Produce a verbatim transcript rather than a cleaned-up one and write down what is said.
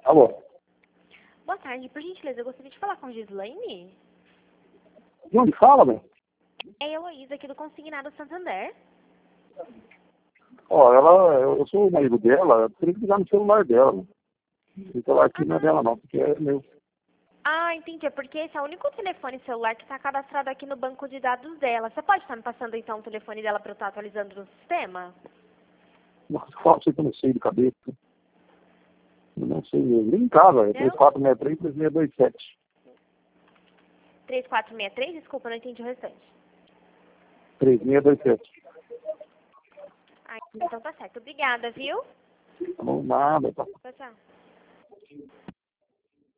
Alô? Boa tarde, por gentileza, eu gostaria de falar com a Gislaine. De onde fala, velho? É a Heloísa aqui do Consignado Santander. Ó, ela, eu sou o marido dela, eu teria que ligar no celular dela. Né? O celular aqui não é dela não, porque é meu. Ah, entendi. É porque esse é o único telefone celular que está cadastrado aqui no banco de dados dela. Você pode estar me passando então o telefone dela para eu estar atualizando no sistema? Nossa, fala pra você que eu não sei de cabeça. Eu não sei mesmo. Vem em casa, é três quatro seis três, três seis dois sete. três quatro seis três? Desculpa, não entendi o restante. três seis dois sete. Ah, então tá certo. Obrigada, viu? Não, nada, tá. Tchau, tchau.